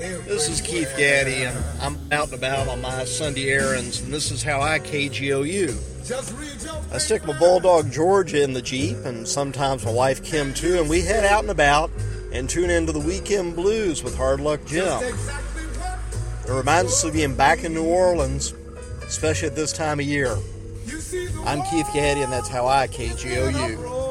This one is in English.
This is Keith Gaddy, and I'm out and about on my Sunday errands, and this is how I KGOU. I stick my bulldog Georgia in the Jeep, and sometimes my wife Kim too, and we head out and about and tune into the Weekend Blues with Hard Luck Jim. It reminds us of being back in New Orleans, especially at this time of year. I'm Keith Gaddy, and that's how I KGOU.